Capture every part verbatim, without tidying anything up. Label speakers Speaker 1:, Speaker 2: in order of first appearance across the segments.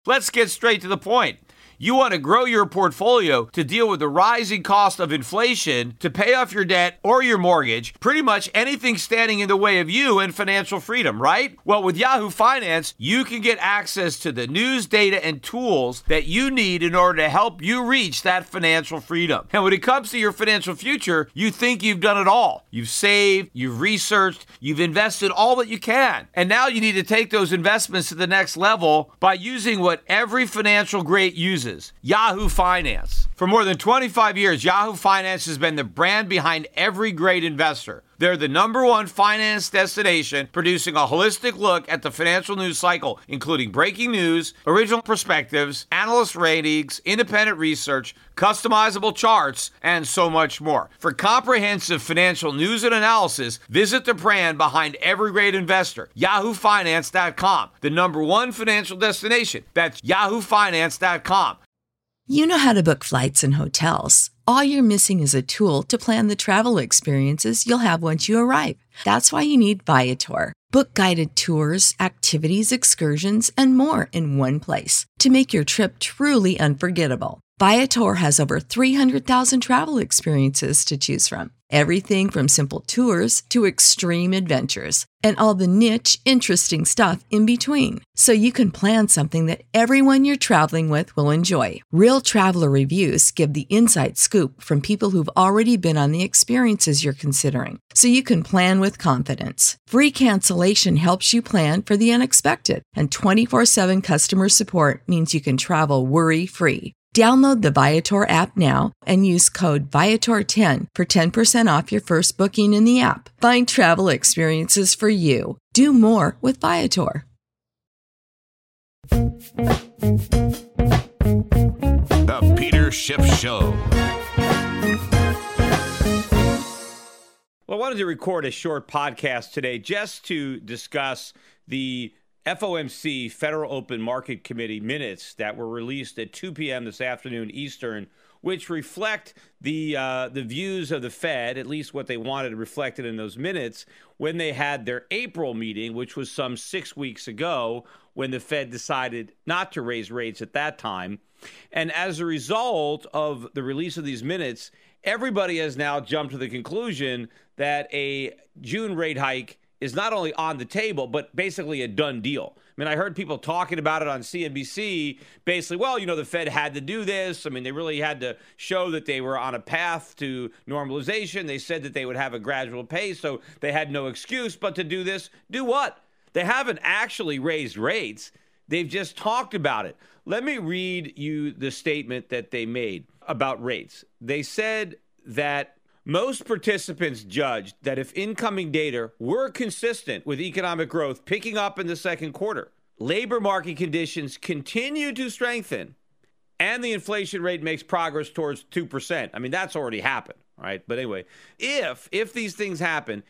Speaker 1: Let's get straight to the point. You want to grow your portfolio to deal with the rising cost of inflation, to pay off your debt or your mortgage, pretty much anything standing in the way of you and financial freedom, right? Well, with Yahoo Finance, you can get access to the news, data, and tools that you need in order to help you reach that financial freedom. And when it comes to your financial future, you think you've done it all. You've saved, you've researched, you've invested all that you can. And now you need to take those investments to the next level by using what every financial great uses. Yahoo Finance. For more than twenty-five years, Yahoo Finance has been the brand behind every great investor. They're the number one finance destination, producing a holistic look at the financial news cycle, including breaking news, original perspectives, analyst ratings, independent research, customizable charts, and so much more. For comprehensive financial news and analysis, visit the brand behind every great investor, yahoo finance dot com, the number one financial destination. That's yahoo finance dot com.
Speaker 2: You know how to book flights and hotels. All you're missing is a tool to plan the travel experiences you'll have once you arrive. That's why you need Viator. Book guided tours, activities, excursions, and more in one place to make your trip truly unforgettable. Viator has over three hundred thousand travel experiences to choose from. Everything from simple tours to extreme adventures and all the niche, interesting stuff in between. So you can plan something that everyone you're traveling with will enjoy. Real traveler reviews give the inside scoop from people who've already been on the experiences you're considering. So you can plan with confidence. Free cancellation helps you plan for the unexpected. And twenty-four seven customer support means you can travel worry-free. Download the Viator app now and use code Viator ten for ten percent off your first booking in the app. Find travel experiences for you. Do more with Viator.
Speaker 3: The Peter Schiff Show.
Speaker 1: Well, I wanted to record a short podcast today just to discuss the F O M C, Federal Open Market Committee minutes that were released at two p.m. this afternoon Eastern, which reflect the uh, the views of the Fed, at least what they wanted reflected in those minutes, when they had their April meeting, which was some six weeks ago, when the Fed decided not to raise rates at that time. And as a result of the release of these minutes, everybody has now jumped to the conclusion that a June rate hike is not only on the table, but basically a done deal. I mean, I heard people talking about it on C N B C, basically, well, you know, the Fed had to do this. I mean, they really had to show that they were on a path to normalization. They said that they would have a gradual pace, so they had no excuse but to do this. Do what? They haven't actually raised rates. They've just talked about it. Let me read you the statement that they made about rates. They said that most participants judged that if incoming data were consistent with economic growth picking up in the second quarter, labor market conditions continue to strengthen, and the inflation rate makes progress towards two percent. I mean, that's already happened, right? But anyway, if if these things happen,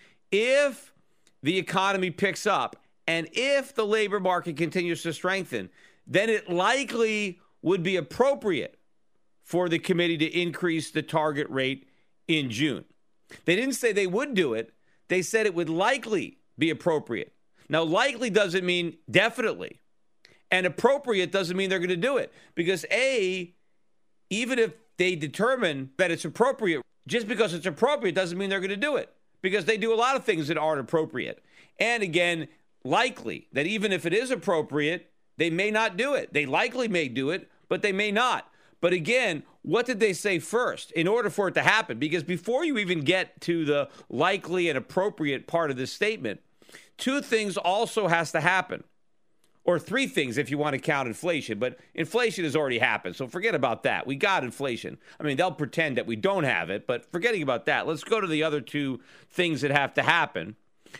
Speaker 1: if the economy picks up, and if the labor market continues to strengthen, then it likely would be appropriate for the committee to increase the target rate in June. They didn't say they would do it. They said it would likely be appropriate. Now, likely doesn't mean definitely. And appropriate doesn't mean they're going to do it. Because A, even if they determine that it's appropriate, just because it's appropriate doesn't mean they're going to do it. Because they do a lot of things that aren't appropriate. And again, likely that even if it is appropriate, they may not do it. They likely may do it, but they may not. But again, what did they say first in order for it to happen? Because before you even get to the likely and appropriate part of this statement, two things also has to happen. Or three things if you want to count inflation. But inflation has already happened, so forget about that. We got inflation. I mean, they'll pretend that we don't have it, but forgetting about that, let's go to the other two things that have to happen.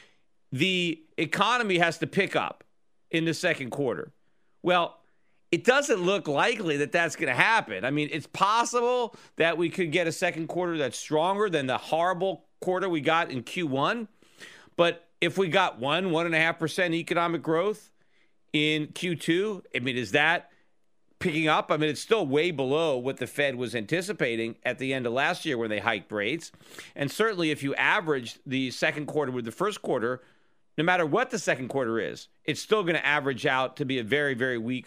Speaker 1: The economy has to pick up in the second quarter. Well, it doesn't look likely that that's going to happen. I mean, it's possible that we could get a second quarter that's stronger than the horrible quarter we got in Q one. But if we got one, one and a half percent economic growth in Q two, I mean, is that picking up? I mean, it's still way below what the Fed was anticipating at the end of last year when they hiked rates. And certainly if you average the second quarter with the first quarter, no matter what the second quarter is, it's still going to average out to be a very, very weak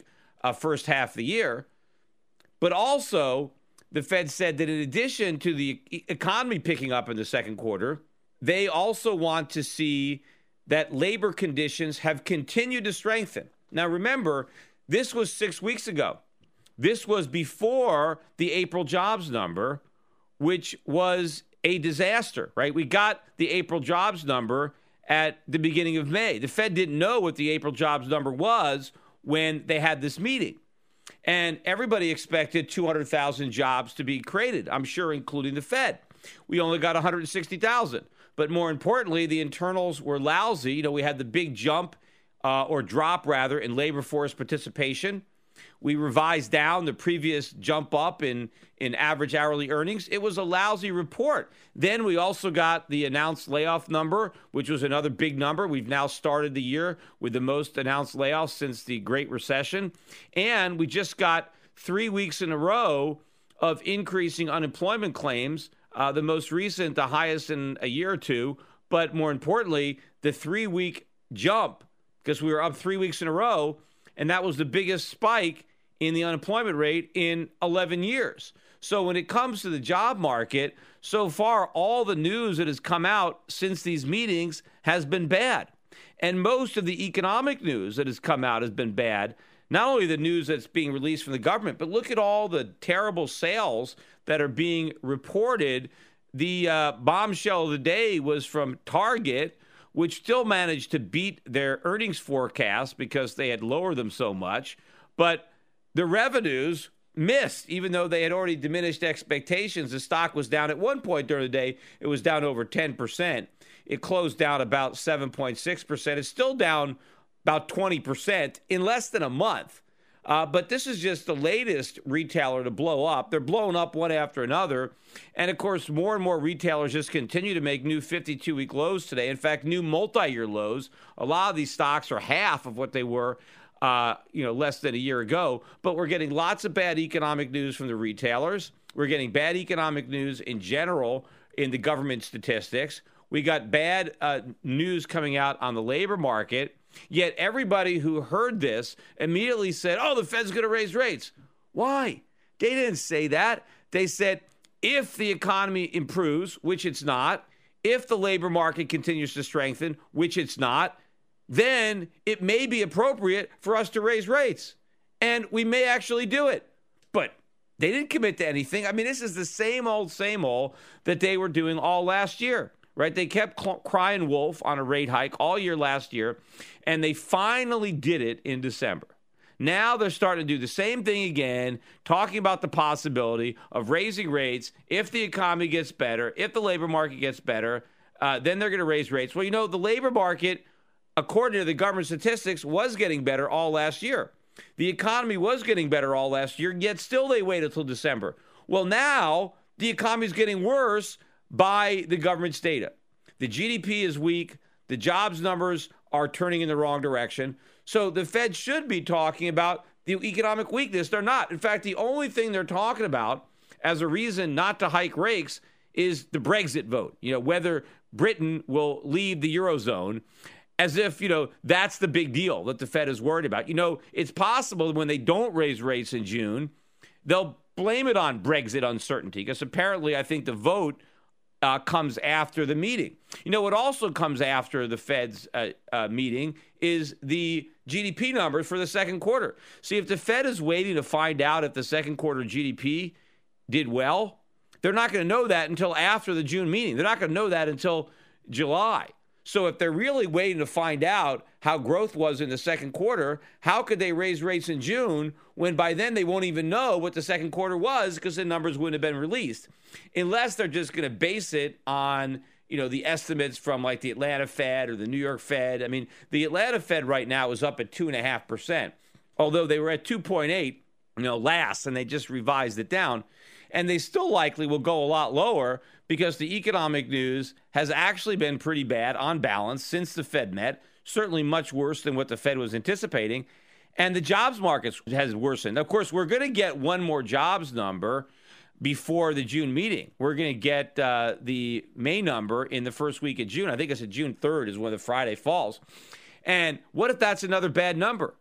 Speaker 1: uh, first half of the year. But also, the Fed said that in addition to the e- economy picking up in the second quarter, they also want to see that labor conditions have continued to strengthen. Now, remember, this was six weeks ago. This was before the April jobs number, which was a disaster, right? We got the April jobs number at the beginning of May. The Fed didn't know what the April jobs number was when they had this meeting. And everybody expected two hundred thousand jobs to be created, I'm sure, including the Fed. We only got one hundred sixty thousand. But more importantly, the internals were lousy. You know, we had the big jump uh, or drop, rather, in labor force participation. We revised down the previous jump up in, in average hourly earnings. It was a lousy report. Then we also got the announced layoff number, which was another big number. We've now started the year with the most announced layoffs since the Great Recession. And we just got three weeks in a row of increasing unemployment claims, uh, the most recent, the highest in a year or two. But more importantly, the three-week jump, because we were up three weeks in a row, and that was the biggest spike in the unemployment rate in eleven years. So when it comes to the job market, so far, all the news that has come out since these meetings has been bad. And most of the economic news that has come out has been bad. Not only the news that's being released from the government, but look at all the terrible sales that are being reported. The uh, bombshell of the day was from Target, which still managed to beat their earnings forecast because they had lowered them so much. But the revenues missed, even though they had already diminished expectations. The stock was down at one point during the day. It was down over ten percent. It closed down about seven point six percent. It's still down about twenty percent in less than a month. Uh, but this is just the latest retailer to blow up. They're blowing up one after another. And, of course, more and more retailers just continue to make new fifty-two-week lows today. In fact, new multi-year lows. A lot of these stocks are half of what they were uh, you know, less than a year ago. But we're getting lots of bad economic news from the retailers. We're getting bad economic news in general in the government statistics. We got bad uh, news coming out on the labor market. Yet everybody who heard this immediately said, oh, the Fed's going to raise rates. Why? They didn't say that. They said if the economy improves, which it's not, if the labor market continues to strengthen, which it's not, then it may be appropriate for us to raise rates. And we may actually do it. But they didn't commit to anything. I mean, this is the same old, same old that they were doing all last year. Right? They kept cl- crying wolf on a rate hike all year last year, and they finally did it in December. Now they're starting to do the same thing again, talking about the possibility of raising rates if the economy gets better, if the labor market gets better, uh, then they're going to raise rates. Well, you know, the labor market, according to the government statistics, was getting better all last year. The economy was getting better all last year, yet still they waited until December. Well, now the economy is getting worse by the government's data. The G D P is weak. The jobs numbers are turning in the wrong direction. So the Fed should be talking about the economic weakness. They're not. In fact, the only thing they're talking about as a reason not to hike rates is the Brexit vote, you know, whether Britain will leave the Eurozone, as if, you know, that's the big deal that the Fed is worried about. You know, it's possible that when they don't raise rates in June, they'll blame it on Brexit uncertainty, because apparently I think the vote Uh, comes after the meeting. You know, what also comes after the Fed's uh, uh, meeting is the G D P numbers for the second quarter. See, if the Fed is waiting to find out if the second quarter G D P did well, they're not going to know that until after the June meeting. They're not going to know that until July. So if they're really waiting to find out how growth was in the second quarter, how could they raise rates in June when by then they won't even know what the second quarter was because the numbers wouldn't have been released? Unless they're just going to base it on, you know, the estimates from like the Atlanta Fed or the New York Fed. I mean, the Atlanta Fed right now is up at two point five percent, although they were at two point eight, you know, last, and they just revised it down. And they still likely will go a lot lower because the economic news has actually been pretty bad on balance since the Fed met, certainly much worse than what the Fed was anticipating. And the jobs market has worsened. Of course, we're going to get one more jobs number before the June meeting. We're going to get uh, the May number in the first week of June. I think it's June third is when the Friday falls. And what if that's another bad number?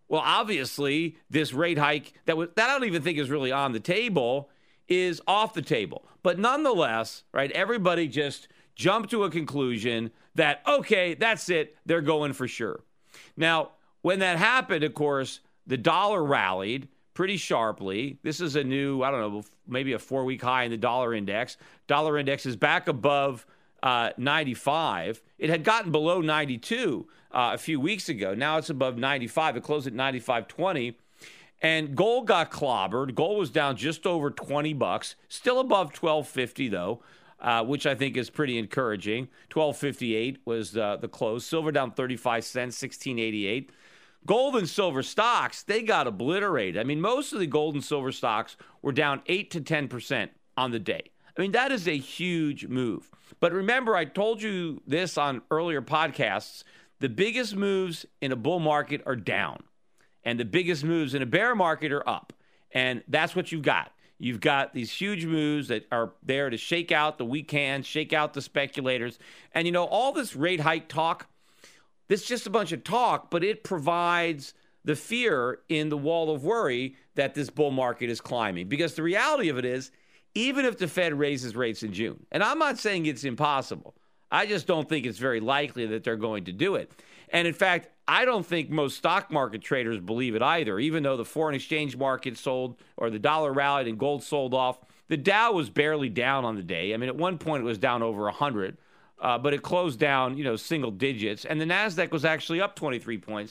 Speaker 1: Well, obviously, this rate hike that, was, that I don't even think is really on the table is off the table. But nonetheless, right, everybody just jumped to a conclusion that, okay, that's it. They're going for sure. Now, when that happened, of course, the dollar rallied pretty sharply. This is a new, I don't know, maybe a four-week high in the dollar index. Dollar index is back above uh, ninety-five. It had gotten below ninety-two uh, a few weeks ago. Now it's above ninety-five. It closed at ninety-five twenty. And gold got clobbered. Gold was down just over twenty bucks, still above twelve fifty though, uh, which I think is pretty encouraging. twelve fifty-eight was uh, the close. Silver down thirty-five cents, sixteen eighty-eight. Gold and silver stocks, they got obliterated. I mean, most of the gold and silver stocks were down eight to ten percent on the day. I mean, that is a huge move. But remember, I told you this on earlier podcasts. The biggest moves in a bull market are down. And the biggest moves in a bear market are up. And that's what you've got. You've got these huge moves that are there to shake out the weak hands, shake out the speculators. And, you know, all this rate hike talk, this is just a bunch of talk, but it provides the fear in the wall of worry that this bull market is climbing. Because the reality of it is, even if the Fed raises rates in June, and I'm not saying it's impossible, I just don't think it's very likely that they're going to do it. And in fact, I don't think most stock market traders believe it either, even though the foreign exchange market sold or the dollar rallied and gold sold off. The Dow was barely down on the day. I mean, at one point it was down over one hundred, uh, but it closed down, you know, single digits. And the NASDAQ was actually up twenty-three points.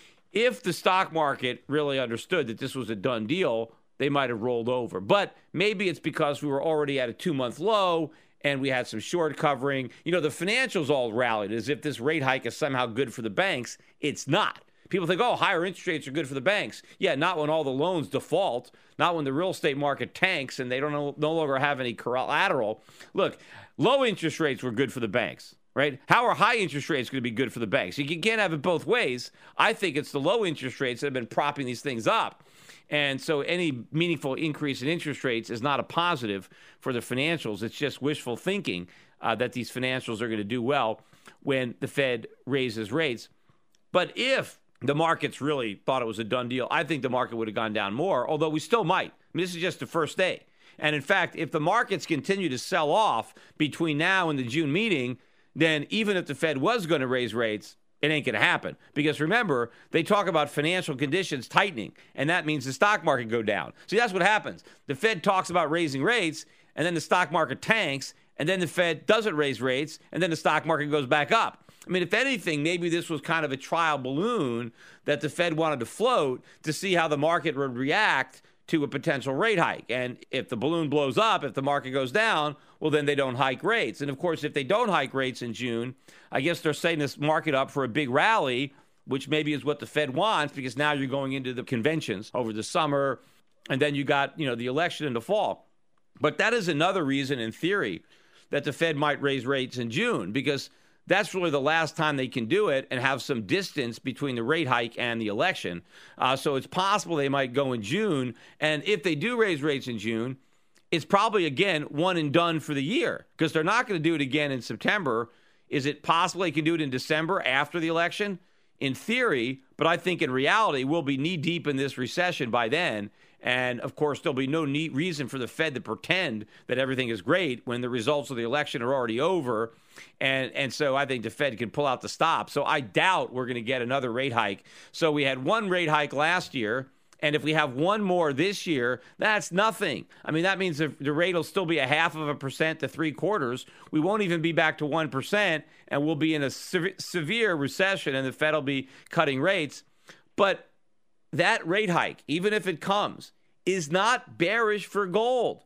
Speaker 1: If the stock market really understood that this was a done deal, they might have rolled over. But maybe it's because we were already at a two-month low and we had some short covering. You know, the financials all rallied as if this rate hike is somehow good for the banks. It's not. People think, oh, higher interest rates are good for the banks. Yeah, not when all the loans default, not when the real estate market tanks and they don't no, no longer have any collateral. Look, low interest rates were good for the banks, right? How are high interest rates going to be good for the banks? You can't have it both ways. I think it's the low interest rates that have been propping these things up. And so any meaningful increase in interest rates is not a positive for the financials. It's just wishful thinking uh, that these financials are going to do well when the Fed raises rates. But if the markets really thought it was a done deal, I think the market would have gone down more, although we still might. I mean, this is just the first day. And in fact, if the markets continue to sell off between now and the June meeting, then even if the Fed was going to raise rates, it ain't going to happen. Because remember, they talk about financial conditions tightening, and that means the stock market go down. See, that's what happens. The Fed talks about raising rates, and then the stock market tanks, and then the Fed doesn't raise rates, and then the stock market goes back up. I mean, if anything, maybe this was kind of a trial balloon that the Fed wanted to float to see how the market would react to a potential rate hike. And if the balloon blows up, if the market goes down, well, then they don't hike rates. And of course, if they don't hike rates in June, I guess they're setting this market up for a big rally, which maybe is what the Fed wants, because now you're going into the conventions over the summer, and then you got, you know, the election in the fall. But that is another reason, in theory, that the Fed might raise rates in June, because that's really the last time they can do it and have some distance between the rate hike and the election. Uh, so it's possible they might go in June. And if they do raise rates in June, it's probably, again, one and done for the year, because they're not going to do it again in September. Is it possible they can do it in December after the election? In theory, but I think in reality, we'll be knee-deep in this recession by then. And, of course, there'll be no need, reason for the Fed to pretend that everything is great when the results of the election are already over. And and so I think the Fed can pull out the stop. So I doubt we're going to get another rate hike. So we had one rate hike last year, and if we have one more this year, that's nothing. I mean, that means the, the rate will still be a half of a percent to three quarters. We won't even be back to one percent, and we'll be in a se- severe recession, and the Fed will be cutting rates. But that rate hike, even if it comes, is not bearish for gold,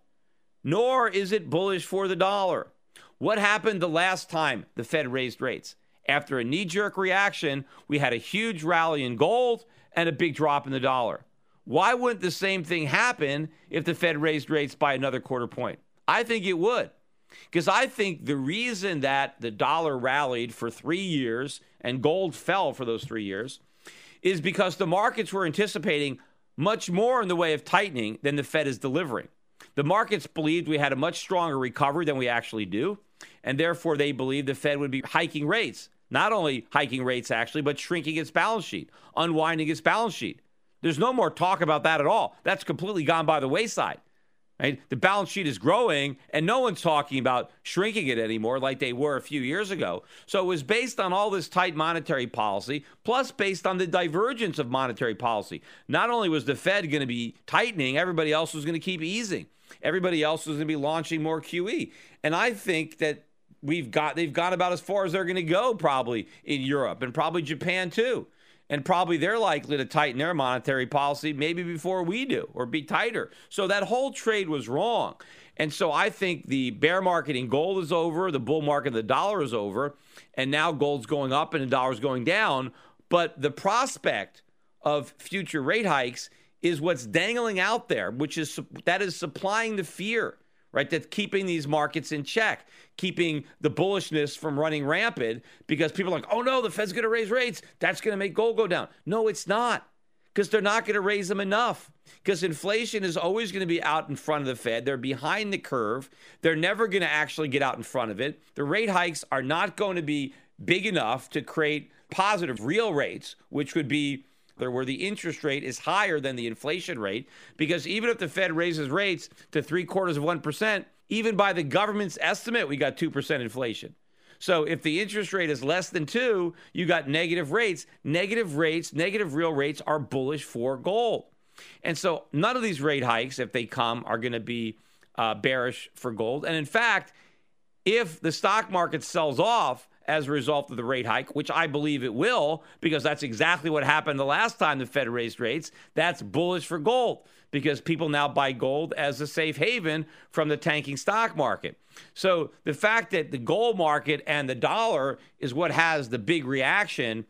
Speaker 1: nor is it bullish for the dollar. What happened the last time the Fed raised rates? After a knee-jerk reaction, we had a huge rally in gold and a big drop in the dollar. Why wouldn't the same thing happen if the Fed raised rates by another quarter point? I think it would, because I think the reason that the dollar rallied for three years and gold fell for those three years is because the markets were anticipating much more in the way of tightening than the Fed is delivering. The markets believed we had a much stronger recovery than we actually do, and therefore they believed the Fed would be hiking rates, Not only hiking rates, actually, but shrinking its balance sheet, unwinding its balance sheet. There's no more talk about that at all. That's completely gone by the wayside. Right? The balance sheet is growing, and no one's talking about shrinking it anymore like they were a few years ago. So it was based on all this tight monetary policy, plus based on the divergence of monetary policy. Not only was the Fed going to be tightening, everybody else was going to keep easing. Everybody else was going to be launching more Q E. And I think that we've got they've gone about as far as they're going to go probably in Europe and probably Japan too. And probably they're likely to tighten their monetary policy maybe before we do or be tighter. So that whole trade was wrong. And so I think the bear market in gold is over. The bull market of the dollar is over. And now gold's going up and the dollar's going down. But the prospect of future rate hikes is what's dangling out there, which is that is supplying the fear, right? That's keeping these markets in check, keeping the bullishness from running rampant because people are like, oh no, the Fed's going to raise rates. That's going to make gold go down. No, it's not, because they're not going to raise them enough, because inflation is always going to be out in front of the Fed. They're behind the curve. They're never going to actually get out in front of it. The rate hikes are not going to be big enough to create positive real rates, which would be where the interest rate is higher than the inflation rate, because even if the Fed raises rates to three quarters of one percent, even by the government's estimate, we got two percent inflation. So if the interest rate is less than two, you got negative rates. Negative rates, negative real rates are bullish for gold. And so none of these rate hikes, if they come, are going to be uh, bearish for gold. And in fact, if the stock market sells off as a result of the rate hike, which I believe it will, because that's exactly what happened the last time the Fed raised rates, that's bullish for gold, because people now buy gold as a safe haven from the tanking stock market. So the fact that the gold market and the dollar is what has the big reaction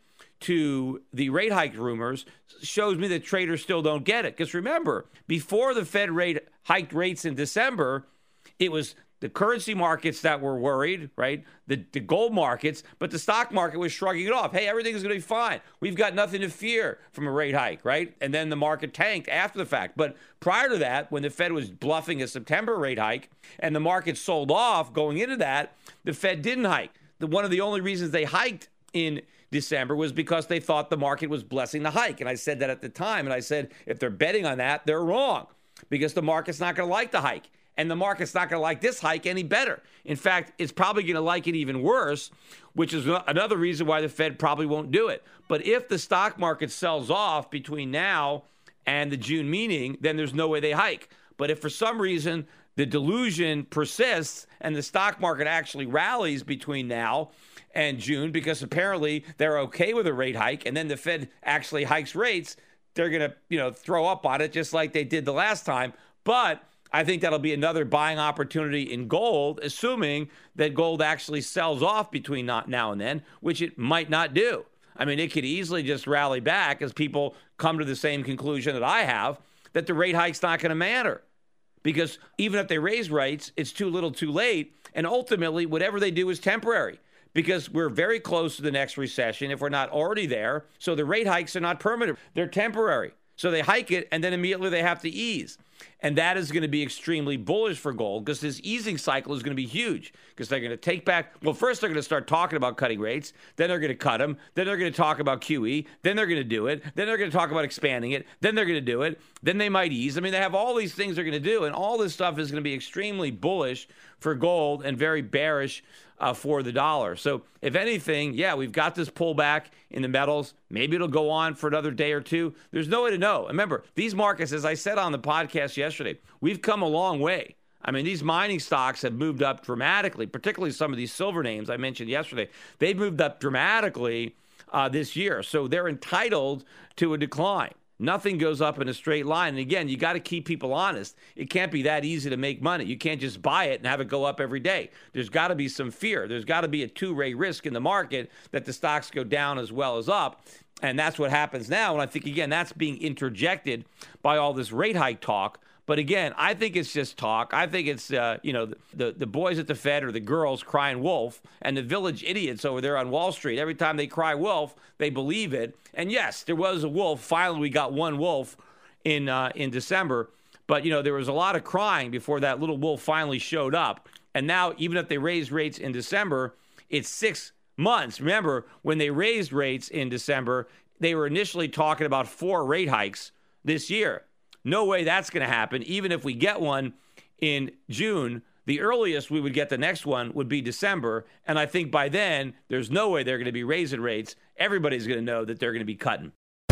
Speaker 1: to the rate hike rumors shows me that traders still don't get it. Because remember, before the Fed rate hiked rates in December, it was the currency markets that were worried, right? The, the gold markets, but the stock market was shrugging it off. Hey, everything's going to be fine. We've got nothing to fear from a rate hike, right? And then the market tanked after the fact. But prior to that, when the Fed was bluffing a September rate hike and the market sold off going into that, the Fed didn't hike. The, one of the only reasons they hiked in December was because they thought the market was blessing the hike. And I said that at the time. And I said, if they're betting on that, they're wrong, because the market's not going to like the hike. And the market's not going to like this hike any better. In fact, it's probably going to like it even worse, which is another reason why the Fed probably won't do it. But if the stock market sells off between now and the June meeting, then there's no way they hike. But if for some reason the delusion persists and the stock market actually rallies between now and June, because apparently they're okay with a rate hike, and then the Fed actually hikes rates, they're going to, you know, throw up on it just like they did the last time. But I think that'll be another buying opportunity in gold, assuming that gold actually sells off between now and then, which it might not do. I mean, it could easily just rally back as people come to the same conclusion that I have, that the rate hike's not going to matter. Because even if they raise rates, it's too little too late. And ultimately, whatever they do is temporary, because we're very close to the next recession if we're not already there. So the rate hikes are not permanent. They're temporary. So they hike it, and then immediately they have to ease. And that is going to be extremely bullish for gold, because this easing cycle is going to be huge, because they're going to take back. Well, first they're going to start talking about cutting rates. Then they're going to cut them. Then they're going to talk about Q E. Then they're going to do it. Then they're going to talk about expanding it. Then they're going to do it. Then they might ease. I mean, they have all these things they're going to do. And all this stuff is going to be extremely bullish for gold and very bearish Uh, for the dollar. So if anything, yeah, we've got this pullback in the metals. Maybe it'll go on for another day or two. There's no way to know. Remember, these markets, as I said on the podcast yesterday, we've come a long way. I mean, these mining stocks have moved up dramatically, particularly some of these silver names I mentioned yesterday. They've moved up dramatically uh, this year. So they're entitled to a decline. Nothing goes up in a straight line. And again, you got to keep people honest. It can't be that easy to make money. You can't just buy it and have it go up every day. There's got to be some fear. There's got to be a two-way risk in the market that the stocks go down as well as up. And that's what happens now. And I think, again, that's being interjected by all this rate hike talk. But again, I think it's just talk. I think it's, uh, you know, the, the boys at the Fed or the girls crying wolf, and the village idiots over there on Wall Street. Every time they cry wolf, they believe it. And yes, there was a wolf. Finally, we got one wolf in uh, in December. But, you know, there was a lot of crying before that little wolf finally showed up. And now, even if they raise rates in December, it's six months. Remember, when they raised rates in December, they were initially talking about four rate hikes this year. No way that's going to happen. Even if we get one in June, the earliest we would get the next one would be December. And I think by then, there's no way they're going to be raising rates. Everybody's going to know that they're going to be cutting.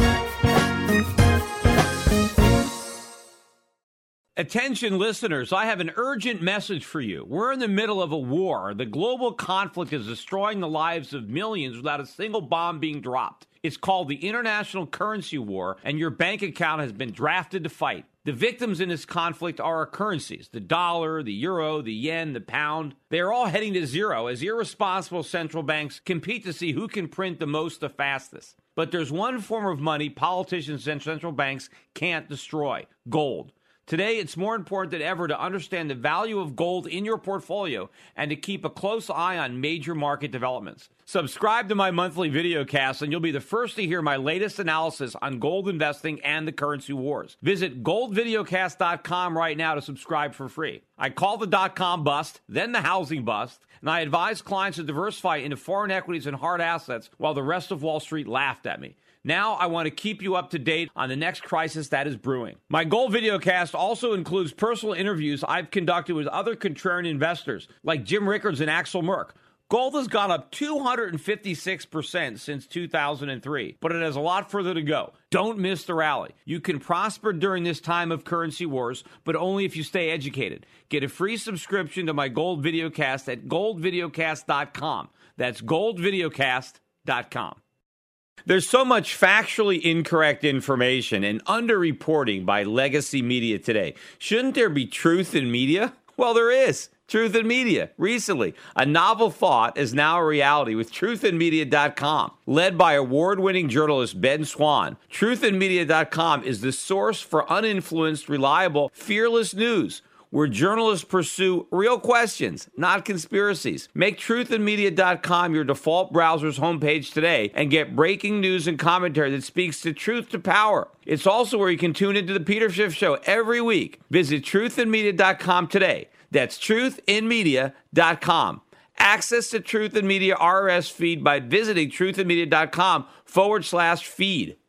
Speaker 1: Attention listeners, I have an urgent message for you. We're in the middle of a war. The global conflict is destroying the lives of millions without a single bomb being dropped. It's called the International Currency War, and your bank account has been drafted to fight. The victims in this conflict are our currencies, the dollar, the euro, the yen, the pound. They are all heading to zero as irresponsible central banks compete to see who can print the most the fastest. But there's one form of money politicians and central banks can't destroy: gold. Today, it's more important than ever to understand the value of gold in your portfolio and to keep a close eye on major market developments. Subscribe to my monthly videocast and you'll be the first to hear my latest analysis on gold investing and the currency wars. Visit gold videocast dot com right now to subscribe for free. I call the dot-com bust, then the housing bust, and I advise clients to diversify into foreign equities and hard assets while the rest of Wall Street laughed at me. Now I want to keep you up to date on the next crisis that is brewing. My Gold Videocast also includes personal interviews I've conducted with other contrarian investors like Jim Rickards and Axel Merck. Gold has gone up two hundred fifty-six percent since two thousand three, but it has a lot further to go. Don't miss the rally. You can prosper during this time of currency wars, but only if you stay educated. Get a free subscription to my Gold Videocast at gold videocast dot com. That's gold videocast dot com. There's so much factually incorrect information and underreporting by legacy media today. Shouldn't there be truth in media? Well, there is. Truth in Media. Recently, a novel thought is now a reality with truth in media dot com. Led by award-winning journalist Ben Swan, truth in media dot com is the source for uninfluenced, reliable, fearless news, where journalists pursue real questions, not conspiracies. Make truth in media dot com your default browser's homepage today and get breaking news and commentary that speaks the truth to power. It's also where you can tune into the Peter Schiff Show every week. Visit truth in media dot com today. That's truth in media dot com. Access to Truth in Media R S S feed by visiting truth in media dot com forward slash feed.